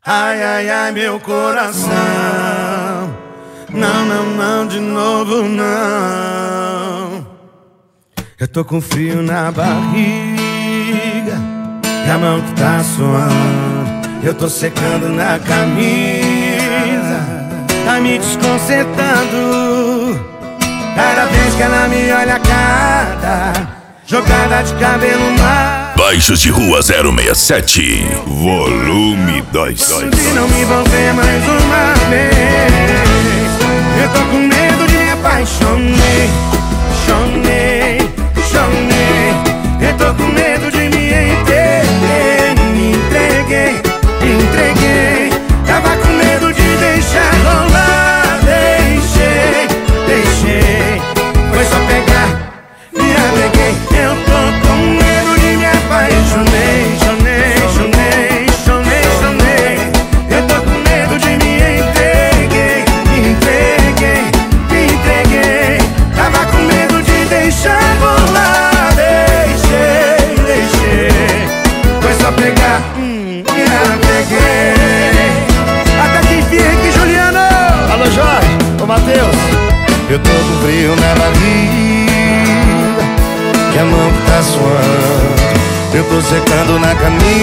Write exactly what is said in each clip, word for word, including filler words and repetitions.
Ai, ai, ai, meu coração. Não, não, não, de novo não. Eu tô com frio na barriga e a mão que tá suando. Eu tô secando na camisa, tá me desconcertando. Cada vez que ela me olha, cada jogada de cabelo mar. Baixos de Rua zero seis sete, volume dois. Se não me envolver mais uma vez, eu tô com medo de me apaixonei. Chonei, chonei. Eu tô com medo de me entreguei. Me entreguei, me entreguei. Tava com medo de deixar rolar. Deixei, deixei. Foi só pegar, me apeguei. Eu tô com medo de me apaixonei. Chonei, chonei, chonei, chonei. Eu tô com medo de me entreguei. Me entreguei, me entreguei. Tava com medo de deixar rolar. Deixei, deixei. Foi só pegar, hum, me apeguei. Até que enfim aqui, Juliano. Alô, Jorge, ô Matheus. Eu tô com frio na barriga e a mão que tá suando. Eu tô secando na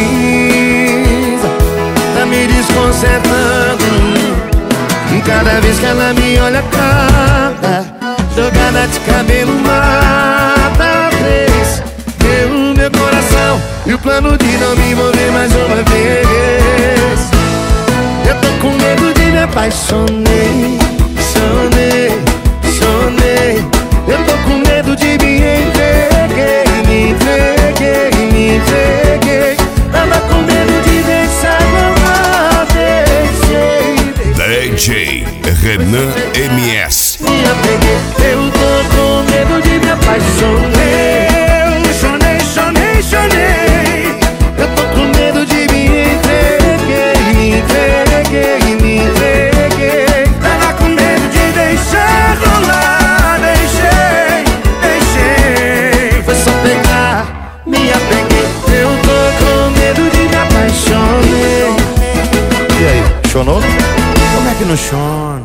camisa, tá me desconcertando. E cada vez que ela me olha, cada jogada de cabelo mata três. Deu o meu coração e o plano de não me envolver mais uma vez. Eu tô com medo de me apaixonei. Sonei, sonei. Eu tô com medo de me entreguei. Me entreguei, me entreguei. Tava com medo de deixar rolar. Deixei, D J Renan M S. me apeguei. Eu tô com medo de me apaixonei. Eu chonei, chonei, chonei. Eu tô com medo de me entreguei. Me entreguei, me entreguei. Tava com medo de deixar rolar. Deixei, deixei. Foi só pegar, me apeguei. Eu tô com medo de me apaixonei. E aí, chonou? Como é que não chona?